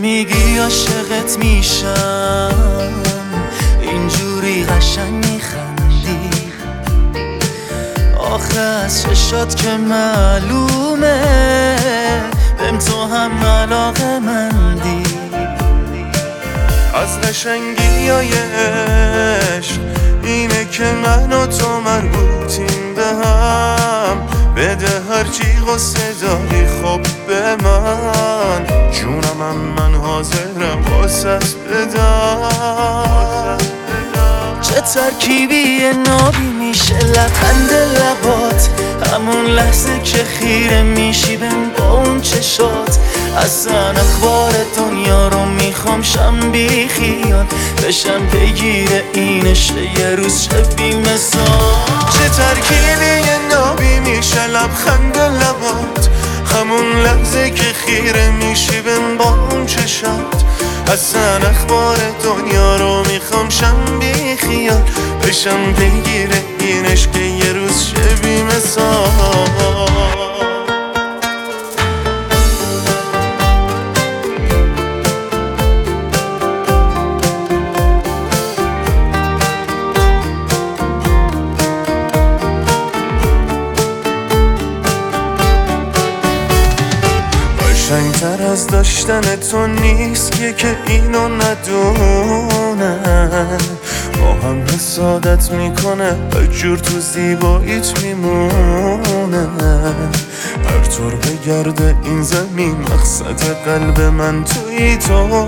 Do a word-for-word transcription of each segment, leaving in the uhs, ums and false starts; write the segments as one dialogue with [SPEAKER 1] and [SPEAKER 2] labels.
[SPEAKER 1] میگی عاشقت میشم، اینجوری قشنگ میخندی، آخه از چشات که معلومه بهم تو هم علاقه مندی.
[SPEAKER 2] از قشنگی های عشق اینه که من و تو مربوطیم به هم، بده هرچی غصه داری خب به من، جونم هم من حاضرم واسه بدم.
[SPEAKER 1] چه ترکیبی نابی میشه لبخند لبات، همون لحظه که خیره میشی بهم با اون چشات، اصلا اخبار دنیا رو میخوام شم بی خیال، بشم بگیر اینش یه روز شه بی مثال.
[SPEAKER 2] چه ترکیبی نابی میشه لبخند لبات، همون لحظه که خیره میشی بهم با اون چشات، اصلا اخبار دنیا رو میخوام شم بی خیال، بشم بگیر اینش که یه روز شه بی مثال. قشنگتر از داشتن تو نیست که اینو ندونن، با هم حسادت میکنه هرجور تو زیباییت میمونه، هر طور بگرده این زمین مقصد قلب من توی تو،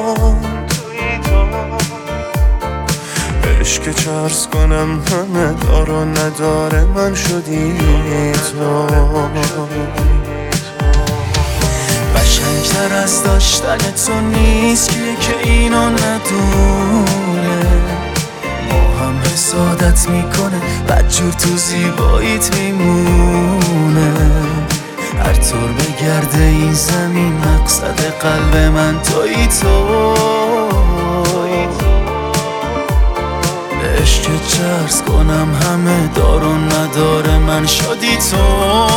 [SPEAKER 2] عشق که چرس کنم همه دار و نداره من شدی تو.
[SPEAKER 1] قشنگتر از داشتن تو نیست که اینو ندونه، ما هم حسادت میکنه بدجور تو زیباییت میمونه، هر طور بگرده این زمین مقصد قلب من توی تو، عشق که چرس کنم همه دار و نداره من شدی تو.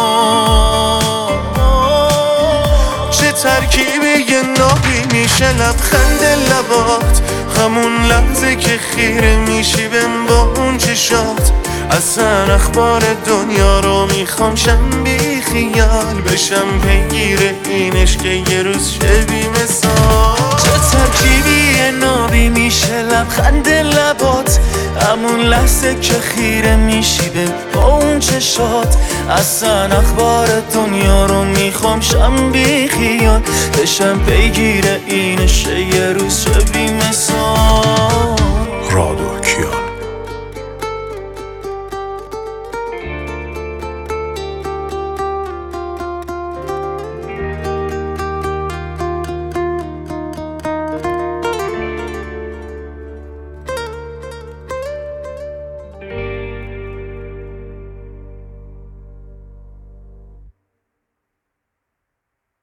[SPEAKER 2] چه ترکیبی نابی میشه لبخند لبات، همون لحظه که خیره میشی بهم با اون چشات، اصلا اخبار دنیا رو میخوام شم بی خیال، بشم بگیر اینش که یه روز شه بی مثال.
[SPEAKER 1] چه ترکیبی نابی میشه لبخند لبات، همون لحظه که خیره میشی به با اون چشات، اصلا اخبار دنیا رو میخوام شم بی خیال، بشم بگیر اینش یه روز شه بی مثال.